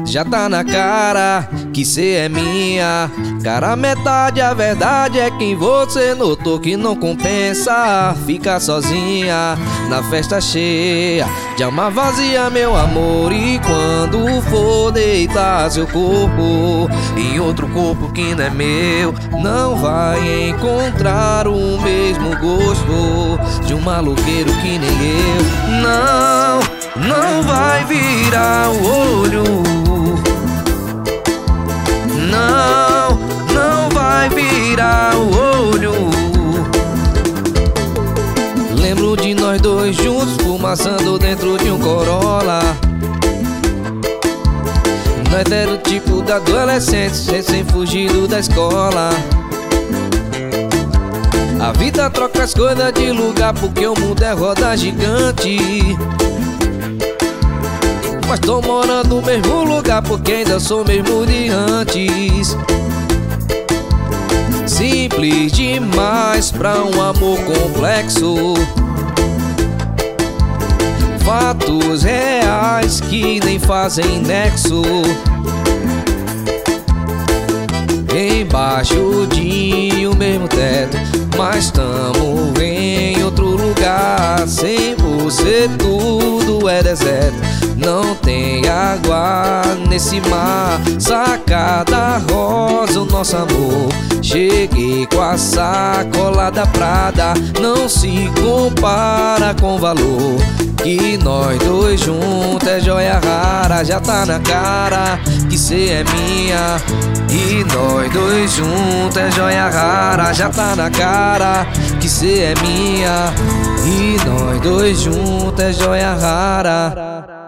Já tá na cara que cê é minha. Cara, metade a verdade é quem você notou que não compensa ficar sozinha na festa cheia de alma vazia, meu amor. E quando for deitar seu corpo em outro corpo que não é meu, não vai encontrar o mesmo gosto de um maloqueiro que nem eu. Não vai virar o olho. Não vai virar o olho. Lembro de nós dois juntos fumaçando dentro de um Corolla. Nós era o tipo de adolescentes recém-fugido da escola. A vida troca as coisas de lugar porque o mundo é roda gigante. Mas tô morando no mesmo lugar porque ainda sou mesmo de antes. Simples demais pra um amor complexo. Fatos reais que nem fazem nexo. Embaixo de um mesmo teto, mas tamo em outro lugar. Sem você tudo é deserto. Não tem água nesse mar. Sacada rosa o nosso amor. Cheguei com a sacola da Prada. Não se compara com valor. Que nós dois juntos é joia rara. Já tá na cara que cê é minha. E nós dois juntos é joia rara. Já tá na cara que cê é minha. E nós dois juntos é joia rara.